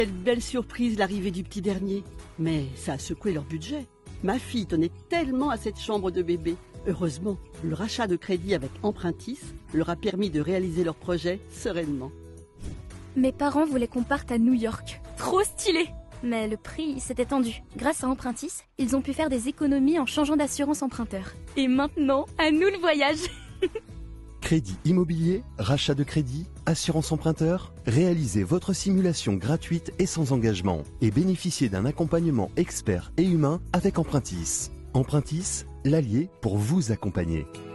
Quelle belle surprise l'arrivée du petit dernier. Mais ça a secoué leur budget. Ma fille tenait tellement à cette chambre de bébé. Heureusement, le rachat de crédit avec Empruntis leur a permis de réaliser leur projet sereinement. Mes parents voulaient qu'on parte à New York. Trop stylé! Mais le prix s'était tendu. Grâce à Empruntis, ils ont pu faire des économies en changeant d'assurance emprunteur. Et maintenant, à nous le voyage! Crédit immobilier, rachat de crédit, assurance emprunteur, réalisez votre simulation gratuite et sans engagement et bénéficiez d'un accompagnement expert et humain avec Empruntis. Empruntis, l'allié pour vous accompagner.